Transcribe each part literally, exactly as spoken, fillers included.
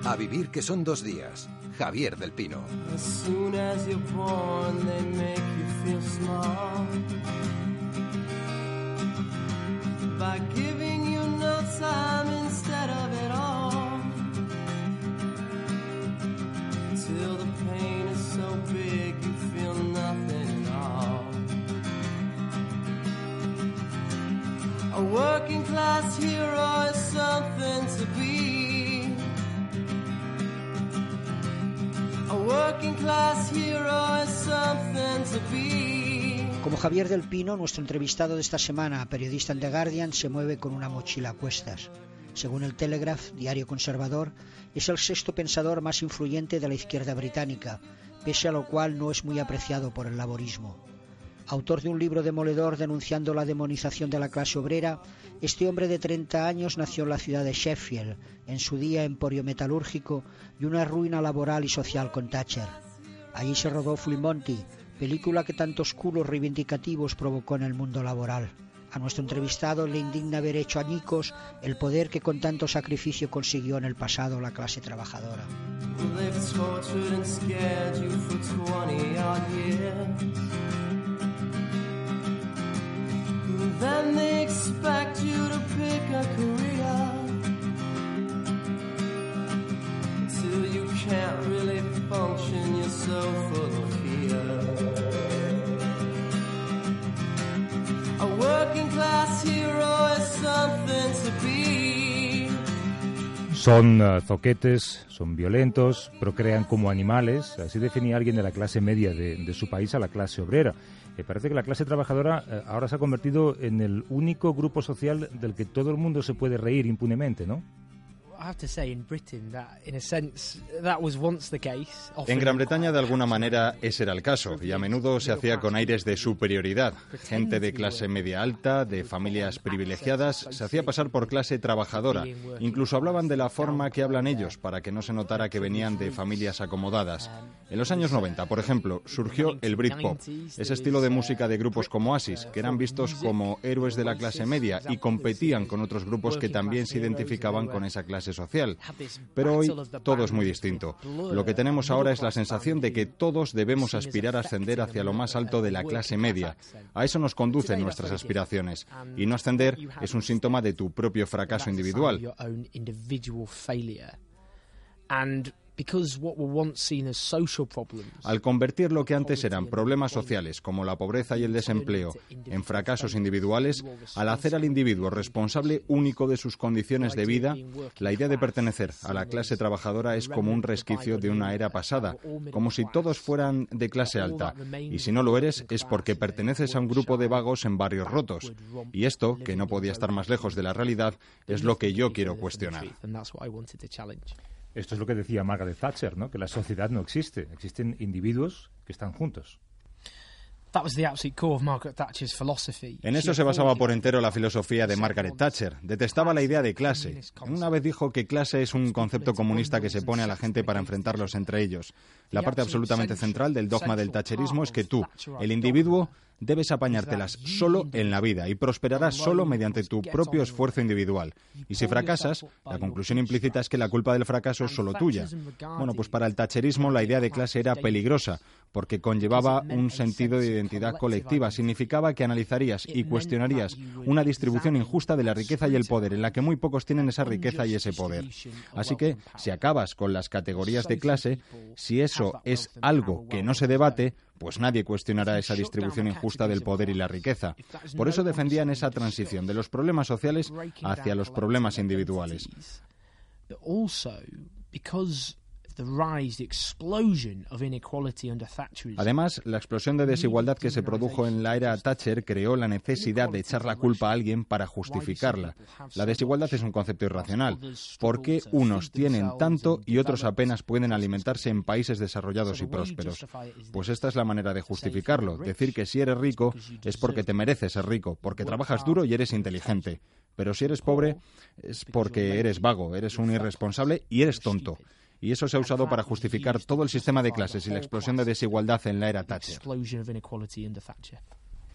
A vivir que son dos días. Javier del Pino. As soon as you're born, they make you feel small by giving you no time instead of it all, till the pain is so big you feel nothing at all. A working class hero is something to be. A working class hero is something to be. Como Javier del Pino, nuestro entrevistado de esta semana, periodista en The Guardian, se mueve con una mochila a cuestas. Según el Telegraph, diario conservador, es el sexto pensador más influyente de la izquierda británica, pese a lo cual no es muy apreciado por el laborismo. Autor de un libro demoledor denunciando la demonización de la clase obrera, este hombre de treinta años nació en la ciudad de Sheffield, en su día emporio metalúrgico y una ruina laboral y social con Thatcher. Allí se rodó Full Monty, película que tantos culos reivindicativos provocó en el mundo laboral. A nuestro entrevistado le indigna haber hecho añicos el poder que con tanto sacrificio consiguió en el pasado la clase trabajadora. Then they expect you to pick a career till you can't really function, you're so full of fear. A working class hero is something to be. Son uh, zoquetes, son violentos, procrean como animales. Así definía alguien de la clase media de, de su país a la clase obrera. Eh, parece que la clase trabajadora eh, ahora se ha convertido en el único grupo social del que todo el mundo se puede reír impunemente, ¿no? En Gran Bretaña, de alguna manera, ese era el caso, y a menudo se hacía con aires de superioridad. Gente de clase media alta, de familias privilegiadas, se hacía pasar por clase trabajadora. Incluso hablaban de la forma que hablan ellos, para que no se notara que venían de familias acomodadas. En los años noventa, por ejemplo, surgió el Britpop, ese estilo de música de grupos como Oasis, que eran vistos como héroes de la clase media y competían con otros grupos que también se identificaban con esa clase social. Pero hoy todo es muy distinto. Lo que tenemos ahora es la sensación de que todos debemos aspirar a ascender hacia lo más alto de la clase media. A eso nos conducen nuestras aspiraciones. Y no ascender es un síntoma de tu propio fracaso individual. Al convertir lo que antes eran problemas sociales, como la pobreza y el desempleo, en fracasos individuales, al hacer al individuo responsable único de sus condiciones de vida, la idea de pertenecer a la clase trabajadora es como un resquicio de una era pasada, como si todos fueran de clase alta, y si no lo eres es porque perteneces a un grupo de vagos en barrios rotos. Y esto, que no podía estar más lejos de la realidad, es lo que yo quiero cuestionar. Esto es lo que decía Margaret Thatcher, ¿no? Que la sociedad no existe, existen individuos que están juntos. En eso se basaba por entero la filosofía de Margaret Thatcher. Detestaba la idea de clase. Una vez dijo que clase es un concepto comunista que se pone a la gente para enfrentarlos entre ellos. La parte absolutamente central del dogma del thatcherismo es que tú, el individuo, debes apañártelas solo en la vida y prosperarás solo mediante tu propio esfuerzo individual. Y si fracasas, la conclusión implícita es que la culpa del fracaso es solo tuya. Bueno, pues para el thatcherismo la idea de clase era peligrosa, porque conllevaba un sentido de identidad colectiva. Significaba que analizarías y cuestionarías una distribución injusta de la riqueza y el poder, en la que muy pocos tienen esa riqueza y ese poder. Así que, si acabas con las categorías de clase, si eso es algo que no se debate, pues nadie cuestionará esa distribución injusta del poder y la riqueza. Por eso defendían esa transición de los problemas sociales hacia los problemas individuales. Además, la explosión de desigualdad que se produjo en la era Thatcher creó la necesidad de echar la culpa a alguien para justificarla. La desigualdad es un concepto irracional. ¿Por qué unos tienen tanto y otros apenas pueden alimentarse en países desarrollados y prósperos? Pues esta es la manera de justificarlo. Decir que si eres rico es porque te mereces ser rico, porque trabajas duro y eres inteligente. Pero si eres pobre es porque eres vago, eres un irresponsable y eres tonto. Y eso se ha usado para justificar todo el sistema de clases y la explosión de desigualdad en la era Thatcher.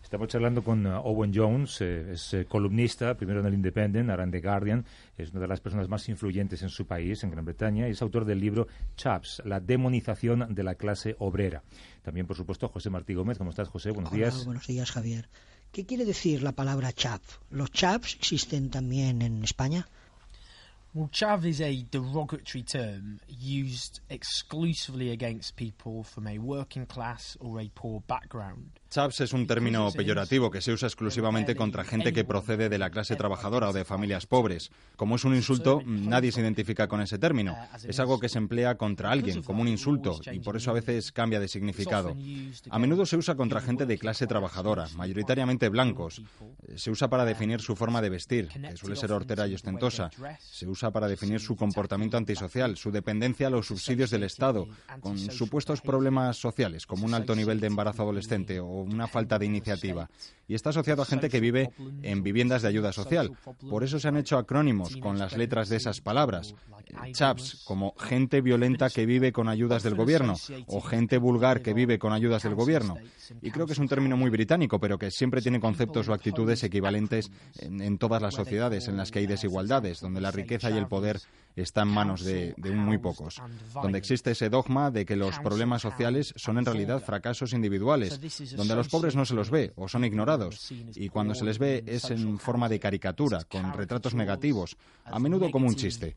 Estamos charlando con uh, Owen Jones, eh, es eh, columnista, primero en el Independent, ahora en The Guardian, es una de las personas más influyentes en su país, en Gran Bretaña, y es autor del libro Chaps, la demonización de la clase obrera. También, por supuesto, José Martí Gómez. ¿Cómo estás, José? Buenos Hola, días. Buenos días, Javier. ¿Qué quiere decir la palabra chap? ¿Los chaps existen también en España? Well, chav is a derogatory term used exclusively against people from a working class or a poor background. Chavs es un término peyorativo que se usa exclusivamente contra gente que procede de la clase trabajadora o de familias pobres. Como es un insulto, nadie se identifica con ese término. Es algo que se emplea contra alguien, como un insulto, y por eso a veces cambia de significado. A menudo se usa contra gente de clase trabajadora, mayoritariamente blancos. Se usa para definir su forma de vestir, que suele ser hortera y ostentosa. Se usa para definir su comportamiento antisocial, su dependencia a los subsidios del Estado, con supuestos problemas sociales, como un alto nivel de embarazo adolescente o una falta de iniciativa. Y está asociado a gente que vive en viviendas de ayuda social. Por eso se han hecho acrónimos con las letras de esas palabras. Chaps, como gente violenta que vive con ayudas del gobierno, o gente vulgar que vive con ayudas del gobierno. Y creo que es un término muy británico, pero que siempre tiene conceptos o actitudes equivalentes en, en todas las sociedades en las que hay desigualdades, donde la riqueza y el poder está en manos de, de muy pocos, donde existe ese dogma de que los problemas sociales son en realidad fracasos individuales, donde a los pobres no se los ve o son ignorados, y cuando se les ve es en forma de caricatura, con retratos negativos, a menudo como un chiste.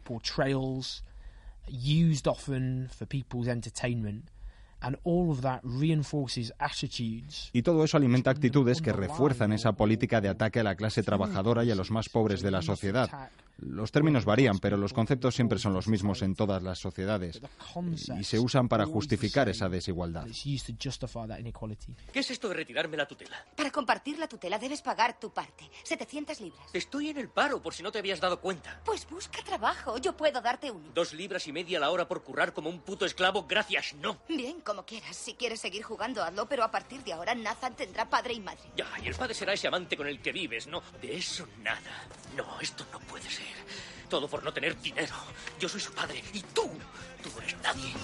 Y todo eso alimenta actitudes que refuerzan esa política de ataque a la clase trabajadora y a los más pobres de la sociedad. Los términos varían, pero los conceptos siempre son los mismos en todas las sociedades y se usan para justificar esa desigualdad. ¿Qué es esto de retirarme la tutela? Para compartir la tutela debes pagar tu parte, setecientas libras. Estoy en el paro, por si no te habías dado cuenta. Pues busca trabajo, yo puedo darte uno. Dos libras y media la hora por currar como un puto esclavo, gracias, no. Bien, como quieras. Si quieres seguir jugando, hazlo, pero a partir de ahora Nathan tendrá padre y madre. Ya, y el padre será ese amante con el que vives, ¿no? De eso nada. No, esto no puede ser. Todo por no tener dinero. Yo soy su padre y tú, tú no eres nadie.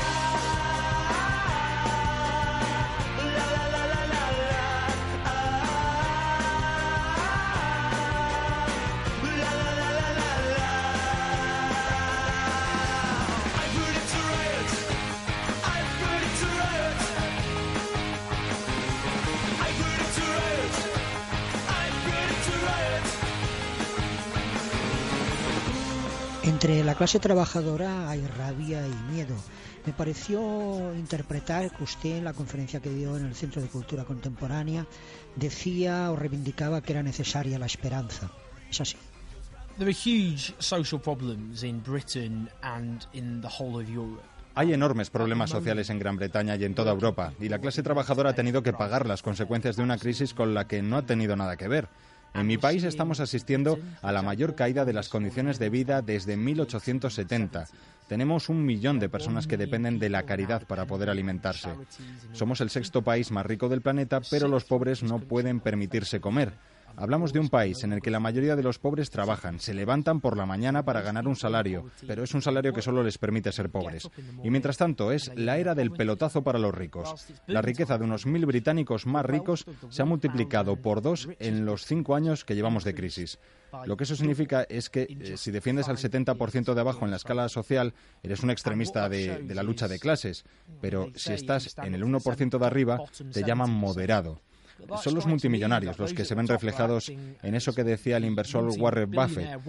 Entre la clase trabajadora hay rabia y miedo. Me pareció interpretar que usted en la conferencia que dio en el Centro de Cultura Contemporánea decía o reivindicaba que era necesaria la esperanza. ¿Es así? There are huge social problems in Britain and in the whole of Europe. Hay enormes problemas sociales en Gran Bretaña y en toda Europa, y la clase trabajadora ha tenido que pagar las consecuencias de una crisis con la que no ha tenido nada que ver. En mi país estamos asistiendo a la mayor caída de las condiciones de vida desde mil ochocientos setenta. Tenemos un millón de personas que dependen de la caridad para poder alimentarse. Somos el sexto país más rico del planeta, pero los pobres no pueden permitirse comer. Hablamos de un país en el que la mayoría de los pobres trabajan, se levantan por la mañana para ganar un salario, pero es un salario que solo les permite ser pobres. Y mientras tanto es la era del pelotazo para los ricos. La riqueza de unos mil británicos más ricos se ha multiplicado por dos en los cinco años que llevamos de crisis. Lo que eso significa es que eh, si defiendes al setenta por ciento de abajo en la escala social, eres un extremista de, de la lucha de clases, pero si estás en el uno por ciento de arriba, te llaman moderado. Son los multimillonarios los que se ven reflejados en eso que decía el inversor Warren Buffett.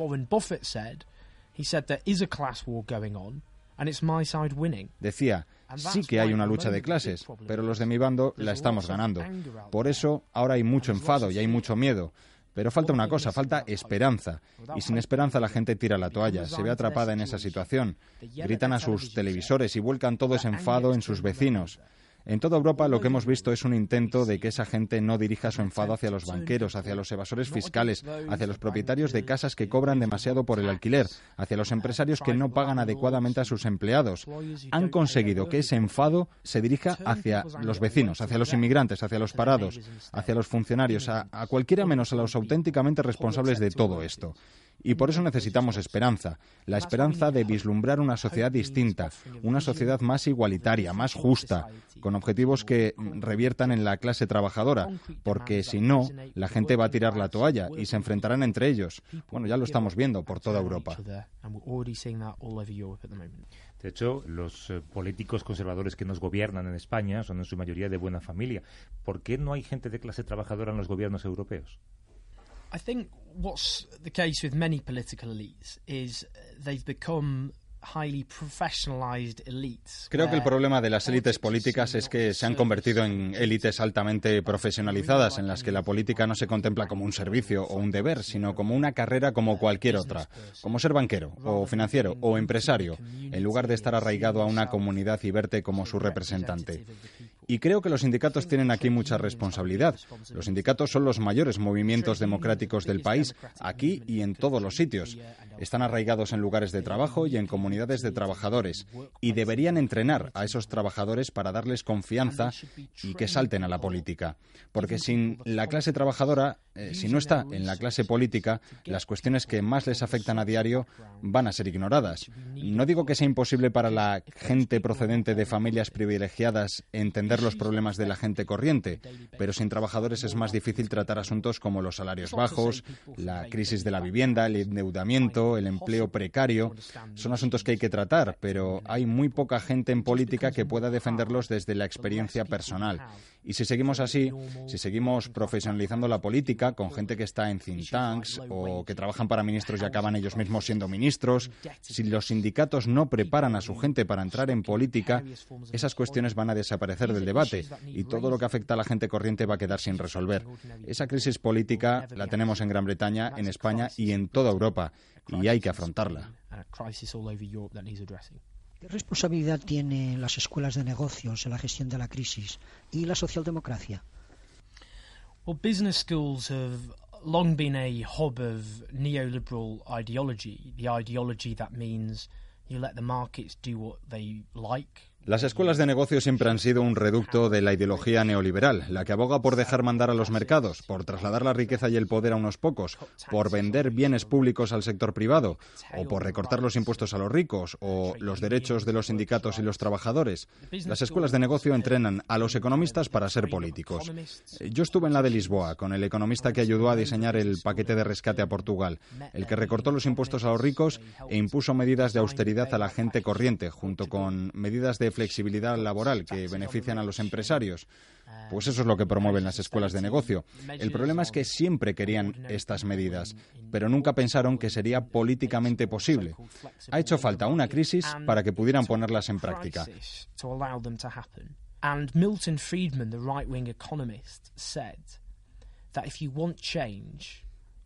Decía, sí que hay una lucha de clases, pero los de mi bando la estamos ganando. Por eso ahora hay mucho enfado y hay mucho miedo. Pero falta una cosa, falta esperanza. Y sin esperanza la gente tira la toalla, se ve atrapada en esa situación. Gritan a sus televisores y vuelcan todo ese enfado en sus vecinos. En toda Europa lo que hemos visto es un intento de que esa gente no dirija su enfado hacia los banqueros, hacia los evasores fiscales, hacia los propietarios de casas que cobran demasiado por el alquiler, hacia los empresarios que no pagan adecuadamente a sus empleados. Han conseguido que ese enfado se dirija hacia los vecinos, hacia los inmigrantes, hacia los parados, hacia los funcionarios, a, a cualquiera menos a los auténticamente responsables de todo esto. Y por eso necesitamos esperanza, la esperanza de vislumbrar una sociedad distinta, una sociedad más igualitaria, más justa, con objetivos que reviertan en la clase trabajadora, porque si no, la gente va a tirar la toalla y se enfrentarán entre ellos. Bueno, ya lo estamos viendo por toda Europa. De hecho, los eh, políticos conservadores que nos gobiernan en España son en su mayoría de buena familia. ¿Por qué no hay gente de clase trabajadora en los gobiernos europeos? I think what's the case with many political elites is they've become highly professionalized elites. Creo que el problema de las élites políticas es que se han convertido en élites altamente profesionalizadas, en las que la política no se contempla como un servicio o un deber, sino como una carrera como cualquier otra, como ser banquero o financiero o empresario, en lugar de estar arraigado a una comunidad y verte como su representante. Y creo que los sindicatos tienen aquí mucha responsabilidad. Los sindicatos son los mayores movimientos democráticos del país, aquí y en todos los sitios. Están arraigados en lugares de trabajo y en comunidades de trabajadores, y deberían entrenar a esos trabajadores para darles confianza y que salten a la política. Porque sin la clase trabajadora, eh, si no está en la clase política, las cuestiones que más les afectan a diario van a ser ignoradas. No digo que sea imposible para la gente procedente de familias privilegiadas entender los problemas de la gente corriente, pero sin trabajadores es más difícil tratar asuntos como los salarios bajos, la crisis de la vivienda, el endeudamiento, el empleo precario. Son asuntos que hay que tratar, pero hay muy poca gente en política que pueda defenderlos desde la experiencia personal. Y si seguimos así, si seguimos profesionalizando la política con gente que está en think tanks o que trabajan para ministros y acaban ellos mismos siendo ministros, si los sindicatos no preparan a su gente para entrar en política, esas cuestiones van a desaparecer del debate y todo lo que afecta a la gente corriente va a quedar sin resolver. Esa crisis política la tenemos en Gran Bretaña, en España y en toda Europa, y hay que afrontarla. ¿Qué responsabilidad tienen las escuelas de negocios en la gestión de la crisis y la socialdemocracia? Well, business schools have long been a hub of neoliberal ideology, the ideology that means you let the markets do what they like. Las escuelas de negocio siempre han sido un reducto de la ideología neoliberal, la que aboga por dejar mandar a los mercados, por trasladar la riqueza y el poder a unos pocos, por vender bienes públicos al sector privado, o por recortar los impuestos a los ricos, o los derechos de los sindicatos y los trabajadores. Las escuelas de negocio entrenan a los economistas para ser políticos. Yo estuve en la de Lisboa, con el economista que ayudó a diseñar el paquete de rescate a Portugal, el que recortó los impuestos a los ricos e impuso medidas de austeridad a la gente corriente, junto con medidas de flexibilidad laboral que benefician a los empresarios. Pues eso es lo que promueven las escuelas de negocio. El problema es que siempre querían estas medidas, pero nunca pensaron que sería políticamente posible. Ha hecho falta una crisis para que pudieran ponerlas en práctica. And Milton Friedman, the right-wing economist, said that if you want change,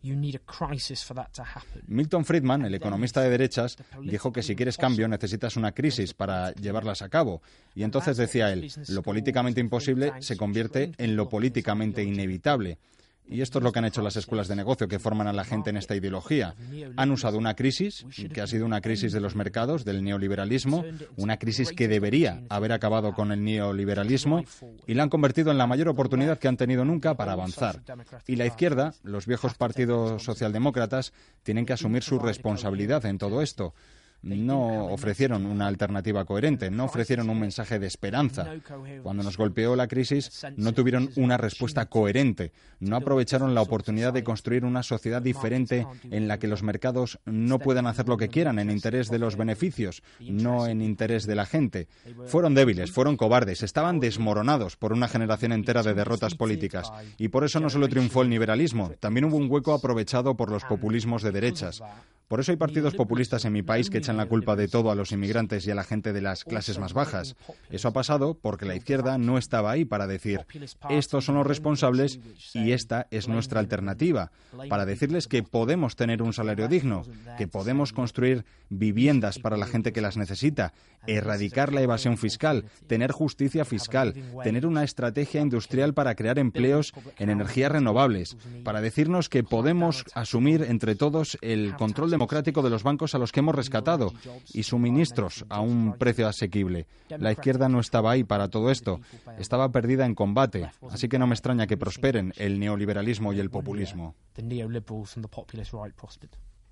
Milton Friedman, el economista de derechas, dijo que si quieres cambio necesitas una crisis para llevarlas a cabo. Y entonces decía él, lo políticamente imposible se convierte en lo políticamente inevitable. Y esto es lo que han hecho las escuelas de negocio que forman a la gente en esta ideología. Han usado una crisis, que ha sido una crisis de los mercados, del neoliberalismo, una crisis que debería haber acabado con el neoliberalismo, y la han convertido en la mayor oportunidad que han tenido nunca para avanzar. Y la izquierda, los viejos partidos socialdemócratas, tienen que asumir su responsabilidad en todo esto. No ofrecieron una alternativa coherente, no ofrecieron un mensaje de esperanza. Cuando nos golpeó la crisis, no tuvieron una respuesta coherente, no aprovecharon la oportunidad de construir una sociedad diferente en la que los mercados no puedan hacer lo que quieran en interés de los beneficios, no en interés de la gente. Fueron débiles, fueron cobardes, estaban desmoronados por una generación entera de derrotas políticas. Y por eso no solo triunfó el liberalismo, también hubo un hueco aprovechado por los populismos de derechas. Por eso hay partidos populistas en mi país que echan la culpa de todo a los inmigrantes y a la gente de las clases más bajas. Eso ha pasado porque la izquierda no estaba ahí para decir, estos son los responsables y esta es nuestra alternativa, para decirles que podemos tener un salario digno, que podemos construir viviendas para la gente que las necesita, erradicar la evasión fiscal, tener justicia fiscal, tener una estrategia industrial para crear empleos en energías renovables, para decirnos que podemos asumir entre todos el control democrático de los bancos a los que hemos rescatado y suministros a un precio asequible. La izquierda no estaba ahí para todo esto, estaba perdida en combate, así que no me extraña que prosperen el neoliberalismo y el populismo.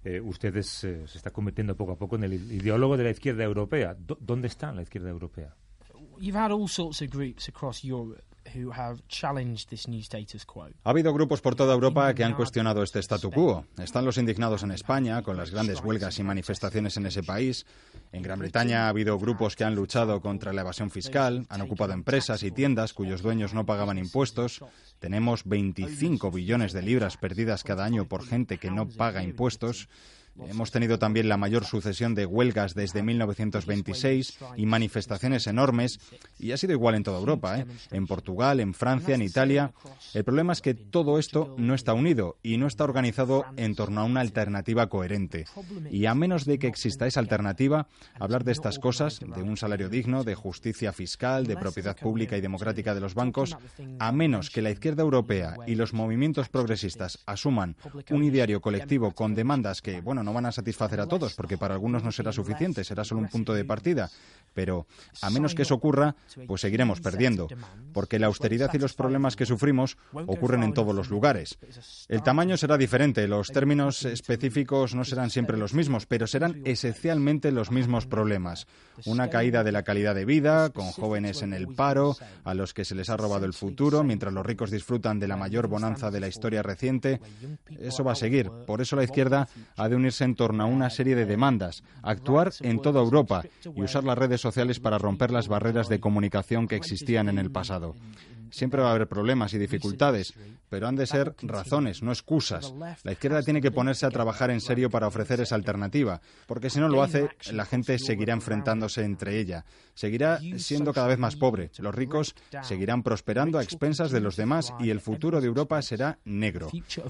Eh, ustedes eh, se está convirtiendo poco a poco en el ideólogo de la izquierda europea. D- ¿Dónde está la izquierda europea? You've had all sorts of groups across Europe who have challenged this new status quo. Ha habido grupos por toda Europa que han cuestionado este statu quo. Están los indignados en España, con las grandes huelgas y manifestaciones en ese país. En Gran Bretaña ha habido grupos que han luchado contra la evasión fiscal, han ocupado empresas y tiendas cuyos dueños no pagaban impuestos. Tenemos veinticinco billones de libras perdidas cada año por gente que no paga impuestos. Hemos tenido también la mayor sucesión de huelgas desde mil novecientos veintiséis y manifestaciones enormes, y ha sido igual en toda Europa, ¿eh? En Portugal, en Francia, en Italia. El problema es que todo esto no está unido y no está organizado en torno a una alternativa coherente. Y a menos de que exista esa alternativa, hablar de estas cosas, de un salario digno, de justicia fiscal, de propiedad pública y democrática de los bancos, a menos que la izquierda europea y los movimientos progresistas asuman un ideario colectivo con demandas que, bueno, no van a satisfacer a todos, porque para algunos no será suficiente, será solo un punto de partida. Pero, a menos que eso ocurra, pues seguiremos perdiendo, porque la austeridad y los problemas que sufrimos ocurren en todos los lugares. El tamaño será diferente, los términos específicos no serán siempre los mismos, pero serán esencialmente los mismos problemas. Una caída de la calidad de vida, con jóvenes en el paro, a los que se les ha robado el futuro, mientras los ricos disfrutan de la mayor bonanza de la historia reciente. Eso va a seguir. Por eso la izquierda ha de unirse en torno a una serie de demandas, actuar en toda Europa y usar las redes sociales para romper las barreras de comunicación que existían en el pasado. Siempre va a haber problemas y dificultades, pero han de ser razones, no excusas. La izquierda tiene que ponerse a trabajar en serio para ofrecer esa alternativa, porque si no lo hace, la gente seguirá enfrentándose entre ella. Seguirá siendo cada vez más pobre. Los ricos seguirán prosperando a expensas de los demás y el futuro de Europa será negro.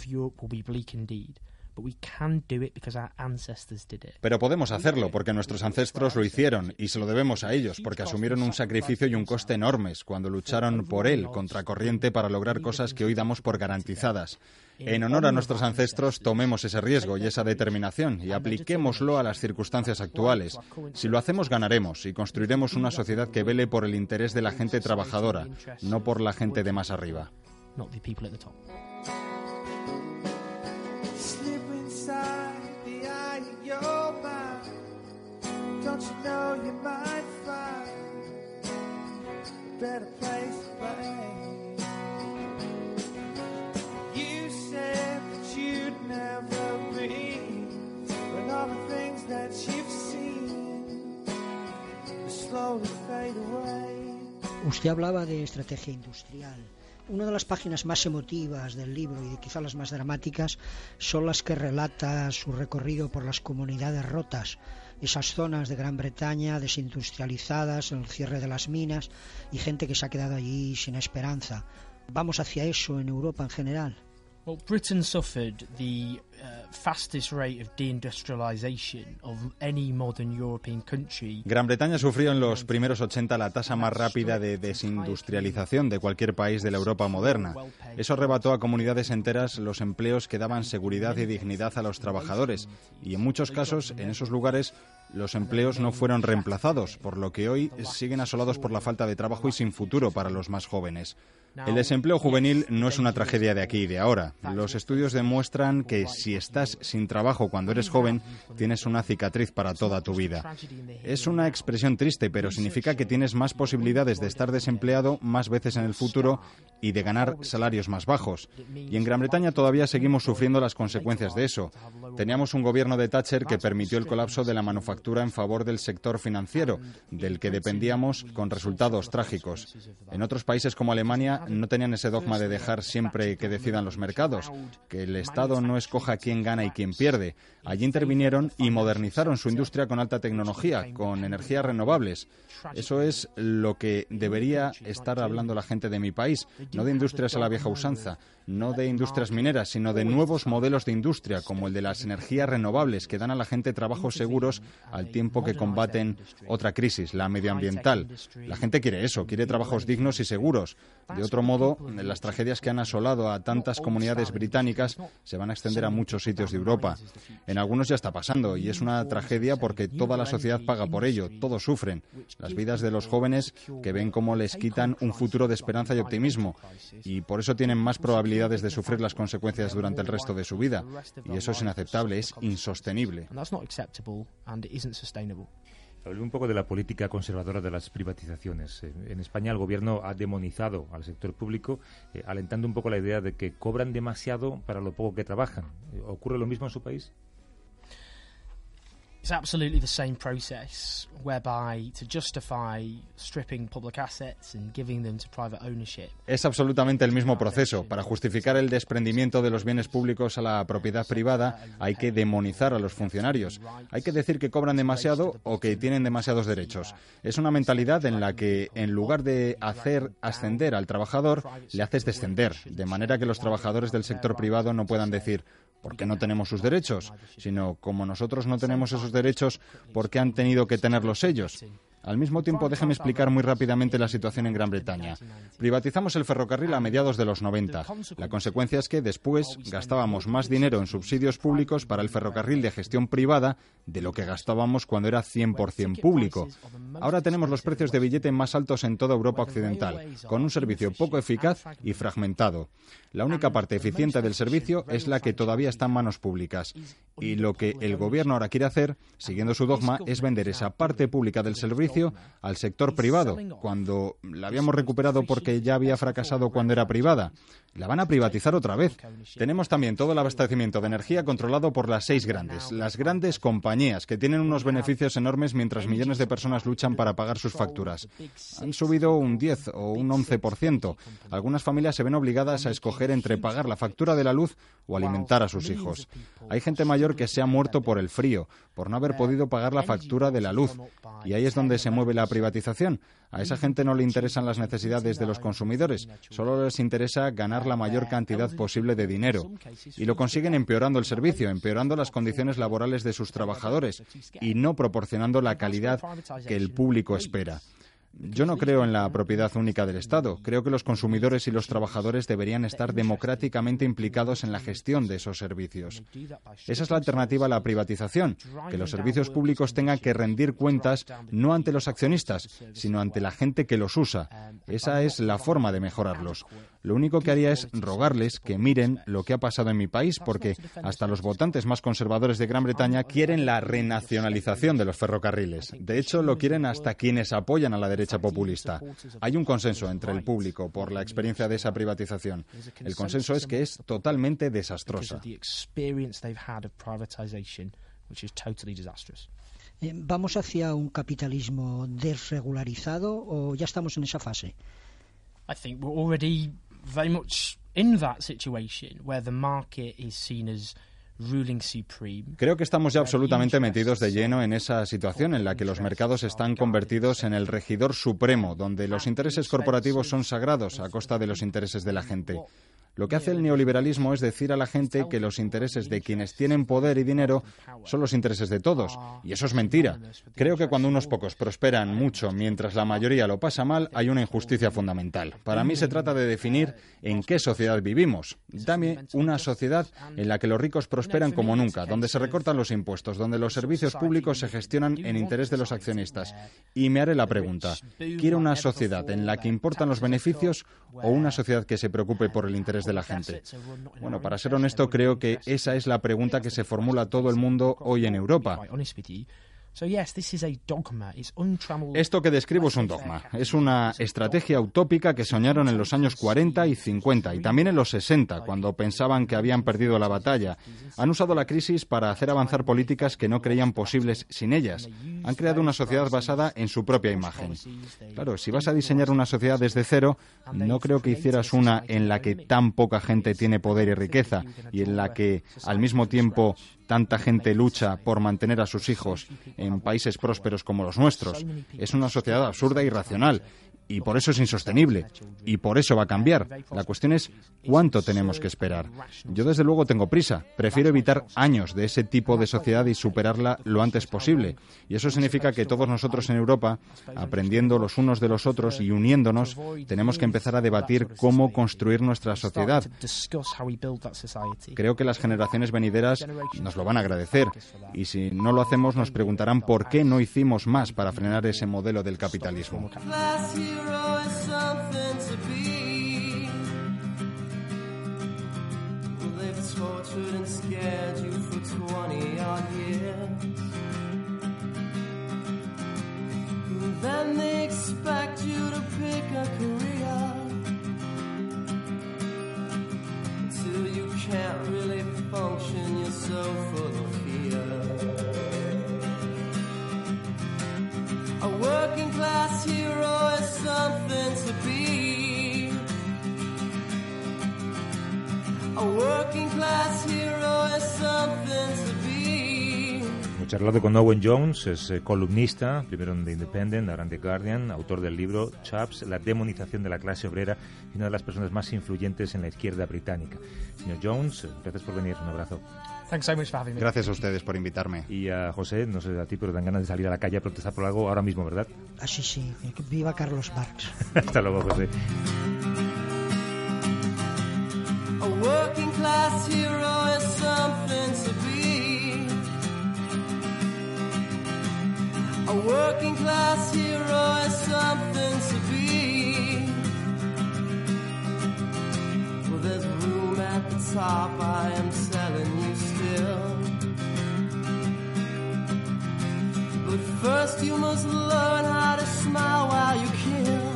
Pero podemos hacerlo porque nuestros ancestros lo hicieron y se lo debemos a ellos porque asumieron un sacrificio y un coste enormes cuando lucharon por él contracorriente para lograr cosas que hoy damos por garantizadas. En honor a nuestros ancestros, tomemos ese riesgo y esa determinación y apliquémoslo a las circunstancias actuales. Si lo hacemos, ganaremos y construiremos una sociedad que vele por el interés de la gente trabajadora, no por la gente de más arriba. Don't you know you might find a better place to play? You said that you'd never be, but all the things that you've seen slowly fade away. Usted hablaba de estrategia industrial. Una de las páginas más emotivas del libro y quizá las más dramáticas son las que relata su recorrido por las comunidades rotas, esas zonas de Gran Bretaña desindustrializadas, el cierre de las minas y gente que se ha quedado allí sin esperanza. ¿Vamos hacia eso en Europa en general? Well, Britain suffered the uh, fastest rate of deindustrialization of any modern European country. Gran Bretaña sufrió en los primeros ochenta la tasa más rápida de desindustrialización de cualquier país de la Europa moderna. Eso arrebató a comunidades enteras los empleos que daban seguridad y dignidad a los trabajadores. Y en muchos casos, en esos lugares, los empleos no fueron reemplazados, por lo que hoy siguen asolados por la falta de trabajo y sin futuro para los más jóvenes. El desempleo juvenil no es una tragedia de aquí y de ahora. Los estudios demuestran que si estás sin trabajo cuando eres joven, tienes una cicatriz para toda tu vida. Es una expresión triste, pero significa que tienes más posibilidades de estar desempleado más veces en el futuro y de ganar salarios más bajos. Y en Gran Bretaña todavía seguimos sufriendo las consecuencias de eso. Teníamos un gobierno de Thatcher que permitió el colapso de la manufactura en favor del sector financiero, del que dependíamos, con resultados trágicos. En otros países como Alemania no tenían ese dogma de dejar siempre que decidan los mercados, que el Estado no escoja quién gana y quién pierde. Allí intervinieron y modernizaron su industria con alta tecnología, con energías renovables. Eso es lo que debería estar hablando la gente de mi país, no de industrias a la vieja usanza, no de industrias mineras, sino de nuevos modelos de industria, como el de las energías renovables, que dan a la gente trabajos seguros al tiempo que combaten otra crisis, la medioambiental. La gente quiere eso, quiere trabajos dignos y seguros. De otro modo, las tragedias que han asolado a tantas comunidades británicas se van a extender a muchos sitios de Europa. En algunos ya está pasando, y es una tragedia porque toda la sociedad paga por ello, todos sufren. Las vidas de los jóvenes que ven cómo les quitan un futuro de esperanza y optimismo, y por eso tienen más probabilidades de sufrir las consecuencias durante el resto de su vida. Y eso es inaceptable, es insostenible. Hablé un poco de la política conservadora de las privatizaciones. En España el gobierno ha demonizado al sector público, eh, alentando un poco la idea de que cobran demasiado para lo poco que trabajan. ¿Ocurre lo mismo en su país? It's absolutely the same process whereby to justify stripping public assets and giving them to private ownership. Es absolutamente el mismo proceso. Para justificar el desprendimiento de los bienes públicos a la propiedad privada, hay que demonizar a los funcionarios. Hay que decir que cobran demasiado o que tienen demasiados derechos. Es una mentalidad en la que, en lugar de hacer ascender al trabajador, le haces descender, de manera que los trabajadores del sector privado no puedan decir ¿por qué no tenemos sus derechos? Sino, como nosotros no tenemos esos derechos, ¿por qué han tenido que tenerlos ellos? Al mismo tiempo, déjeme explicar muy rápidamente la situación en Gran Bretaña. Privatizamos el ferrocarril a mediados de los noventa. La consecuencia es que después gastábamos más dinero en subsidios públicos para el ferrocarril de gestión privada de lo que gastábamos cuando era cien por ciento público. Ahora tenemos los precios de billete más altos en toda Europa occidental, con un servicio poco eficaz y fragmentado. La única parte eficiente del servicio es la que todavía está en manos públicas. Y lo que el gobierno ahora quiere hacer, siguiendo su dogma, es vender esa parte pública del servicio al sector privado, cuando la habíamos recuperado porque ya había fracasado cuando era privada. La van a privatizar otra vez. Tenemos también todo el abastecimiento de energía controlado por las seis grandes, las grandes compañías, que tienen unos beneficios enormes mientras millones de personas luchan para pagar sus facturas. Han subido un diez o un once por ciento. Algunas familias se ven obligadas a escoger entre pagar la factura de la luz o alimentar a sus hijos. Hay gente mayor que se ha muerto por el frío, por no haber podido pagar la factura de la luz. Y ahí es donde se mueve la privatización. A esa gente no le interesan las necesidades de los consumidores, solo les interesa ganar la mayor cantidad posible de dinero. Y lo consiguen empeorando el servicio, empeorando las condiciones laborales de sus trabajadores y no proporcionando la calidad que el público espera. Yo no creo en la propiedad única del Estado. Creo que los consumidores y los trabajadores deberían estar democráticamente implicados en la gestión de esos servicios. Esa es la alternativa a la privatización, que los servicios públicos tengan que rendir cuentas no ante los accionistas, sino ante la gente que los usa. Esa es la forma de mejorarlos. Lo único que haría es rogarles que miren lo que ha pasado en mi país, porque hasta los votantes más conservadores de Gran Bretaña quieren la renacionalización de los ferrocarriles. De hecho, lo quieren hasta quienes apoyan a la derecha populista. Hay un consenso entre el público por la experiencia de esa privatización. El consenso es que es totalmente desastrosa. ¿Vamos hacia un capitalismo desregularizado o ya estamos en esa fase? I think we're already very much in that situation where the market is seen as ruling supreme. Creo que estamos ya absolutamente metidos de lleno en esa situación en la que los mercados están convertidos en el regidor supremo, donde los intereses corporativos son sagrados a costa de los intereses de la gente. Lo que hace el neoliberalismo es decir a la gente que los intereses de quienes tienen poder y dinero son los intereses de todos. Y eso es mentira. Creo que cuando unos pocos prosperan mucho mientras la mayoría lo pasa mal, hay una injusticia fundamental. Para mí se trata de definir en qué sociedad vivimos. Dame una sociedad en la que los ricos prosperan como nunca, donde se recortan los impuestos, donde los servicios públicos se gestionan en interés de los accionistas. Y me haré la pregunta, ¿quiero una sociedad en la que importan los beneficios o una sociedad que se preocupe por el interés de la gente? Bueno, para ser honesto, creo que esa es la pregunta que se formula todo el mundo hoy en Europa. Esto que describo es un dogma. Es una estrategia utópica que soñaron en los años cuarenta y cincuenta y también en los sesenta, cuando pensaban que habían perdido la batalla. Han usado la crisis para hacer avanzar políticas que no creían posibles sin ellas. Han creado una sociedad basada en su propia imagen. Claro, si vas a diseñar una sociedad desde cero, no creo que hicieras una en la que tan poca gente tiene poder y riqueza y en la que, al mismo tiempo, tanta gente lucha por mantener a sus hijos en países prósperos como los nuestros. Es una sociedad absurda e irracional. Y por eso es insostenible. Y por eso va a cambiar. La cuestión es cuánto tenemos que esperar. Yo desde luego tengo prisa. Prefiero evitar años de ese tipo de sociedad y superarla lo antes posible. Y eso significa que todos nosotros en Europa, aprendiendo los unos de los otros y uniéndonos, tenemos que empezar a debatir cómo construir nuestra sociedad. Creo que las generaciones venideras nos lo van a agradecer. Y si no lo hacemos, nos preguntarán por qué no hicimos más para frenar ese modelo del capitalismo. Hero is something to be. They've tortured and scared you for twenty odd years. Then they expect you to pick a career till you can't really function, you're so full of fear. A working class hero is something to be. A working class hero is something to be. Hemos charlado con Owen Jones, es eh, columnista, primero en The Independent, ahora en The Guardian, autor del libro Chaps, la demonización de la clase obrera y una de las personas más influyentes en la izquierda británica. Señor Jones, gracias por venir, un abrazo. Thanks so much for having me. Gracias a ustedes por invitarme. Y a José, no sé a ti, pero dan ganas de salir a la calle a protestar por algo ahora mismo, ¿verdad? Ah, sí, sí. Viva Carlos Marx. Hasta luego, José. A working class hero is something to be. A working class hero is something to be. Well, there's room at the top, I am selling you still. But first you must learn how to smile while you kill.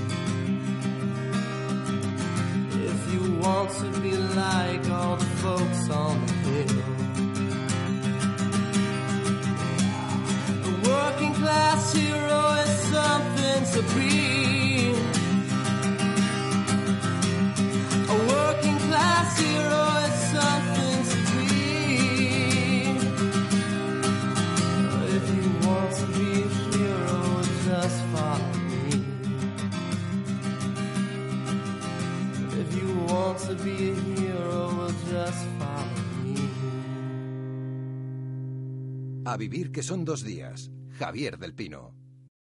If you want to be like all the folks on the hill. A working class hero is something to be. A working class hero is something to be. If you want to be a hero, just follow me. If you want to be a hero, just follow me. A vivir que son dos días. Javier del Pino.